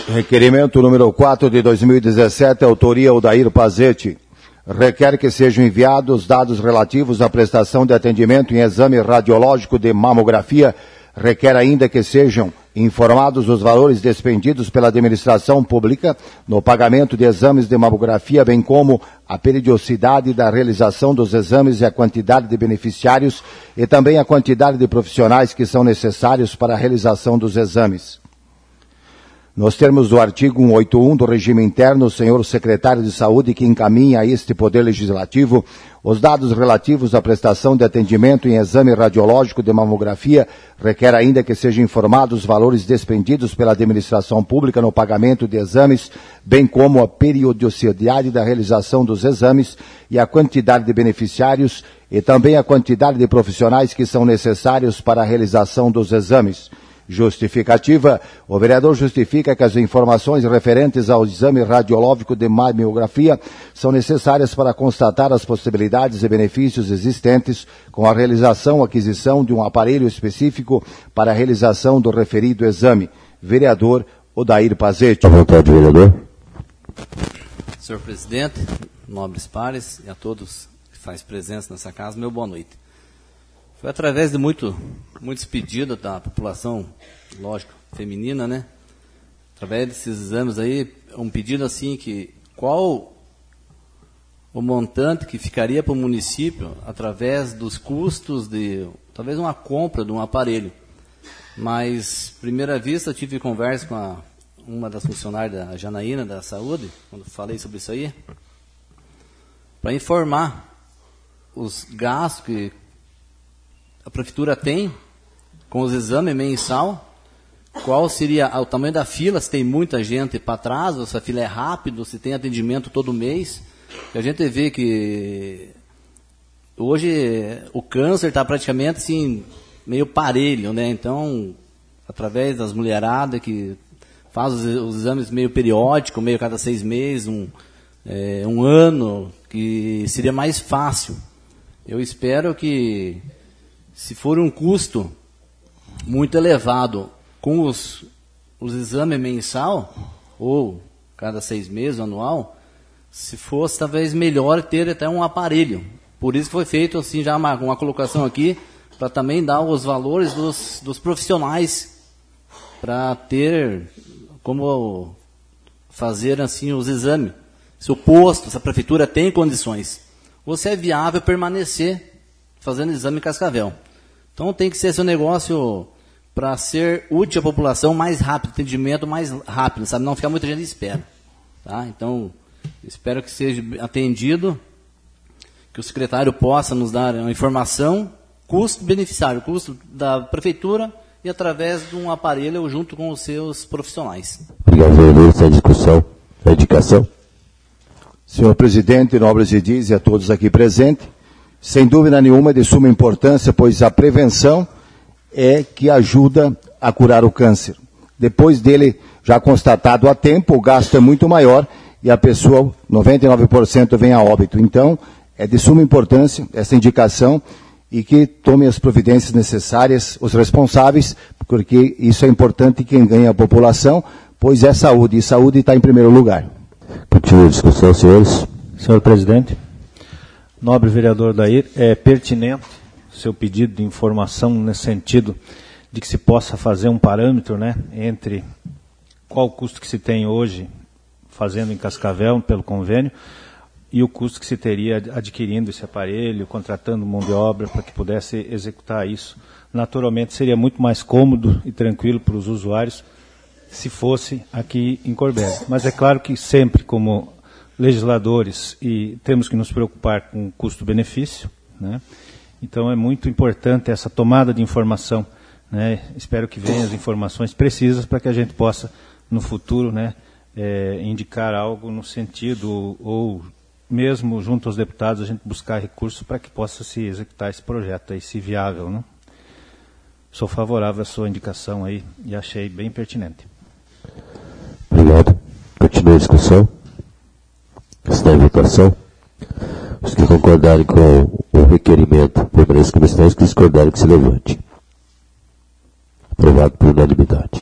Requerimento número 4 de 2017, autoria Odair Pazete. Requer que sejam enviados dados relativos à prestação de atendimento em exame radiológico de mamografia. Requer ainda que sejam informados os valores despendidos pela administração pública no pagamento de exames de mamografia, bem como a periodicidade da realização dos exames e a quantidade de beneficiários e também a quantidade de profissionais que são necessários para a realização dos exames. Nos termos do artigo 181 do regime interno, o senhor secretário de Saúde que encaminha a este Poder Legislativo os dados relativos à prestação de atendimento em exame radiológico de mamografia, requer ainda que sejam informados os valores despendidos pela administração pública no pagamento de exames, bem como a periodicidade da realização dos exames e a quantidade de beneficiários e também a quantidade de profissionais que são necessários para a realização dos exames. Justificativa. O vereador justifica que as informações referentes ao exame radiológico de mamografia são necessárias para constatar as possibilidades e benefícios existentes com a realização ou aquisição de um aparelho específico para a realização do referido exame. Vereador Odair Pazete. À vontade, vereador. Senhor presidente, nobres pares e a todos que fazem presença nessa casa, meu boa noite. Foi através de muitos pedidos da população, lógico, feminina, né? Através desses exames aí, um pedido assim que qual o montante que ficaria para o município através dos custos de, talvez uma compra de um aparelho. Mas, primeira vista, eu tive conversa com uma das funcionárias da Janaína, da Saúde, quando falei sobre isso aí, para informar os gastos que a prefeitura tem com os exames mensal, qual seria o tamanho da fila, se tem muita gente para trás, ou se a fila é rápida, se tem atendimento todo mês. A gente vê que hoje o câncer está praticamente assim, meio parelho, né? Então, através das mulheradas que faz os exames meio periódico, meio cada 6 meses, um ano, que seria mais fácil. Eu espero que, se for um custo muito elevado com os exames mensal, ou cada 6 meses, anual, se fosse talvez melhor ter até um aparelho. Por isso foi feito assim já uma colocação aqui, para também dar os valores dos profissionais, para ter como fazer assim os exames. Se o posto, se a prefeitura tem condições, ou se é viável permanecer fazendo exame em Cascavel. Então tem que ser esse negócio para ser útil à população mais rápido, atendimento mais rápido, sabe? Não ficar muita gente à espera. Tá? Então, espero que seja atendido, que o secretário possa nos dar uma informação, custo beneficiário, custo da prefeitura e através de um aparelho junto com os seus profissionais. Obrigado, vereador. Essa discussão, a indicação. Senhor presidente, nobres edis e a todos aqui presentes, sem dúvida nenhuma é de suma importância, pois a prevenção é que ajuda a curar o câncer. Depois dele já constatado a tempo, o gasto é muito maior e a pessoa, 99% vem a óbito. Então, é de suma importância essa indicação e que tome as providências necessárias os responsáveis, porque isso é importante quem ganha a população, pois é saúde, e saúde está em primeiro lugar. Continua a discussão, senhores. Senhor presidente, nobre vereador Odair, é pertinente seu pedido de informação nesse sentido de que se possa fazer um parâmetro, né, entre qual o custo que se tem hoje fazendo em Cascavel pelo convênio e o custo que se teria adquirindo esse aparelho, contratando mão de obra para que pudesse executar isso. Naturalmente seria muito mais cômodo e tranquilo para os usuários se fosse aqui em Corbélia. Mas é claro que sempre, como legisladores, e temos que nos preocupar com o custo-benefício, né? Então é muito importante essa tomada de informação, né? Espero que venham as informações precisas para que a gente possa, no futuro, né, indicar algo no sentido, ou mesmo junto aos deputados, a gente buscar recursos para que possa se executar esse projeto aí, se viável, né? Sou favorável à sua indicação aí e achei bem pertinente. Obrigado. Continua a discussão. Está em votação. Os que concordarem com o requerimento permaneçam como estão, os que discordarem que se levante. Aprovado por unanimidade.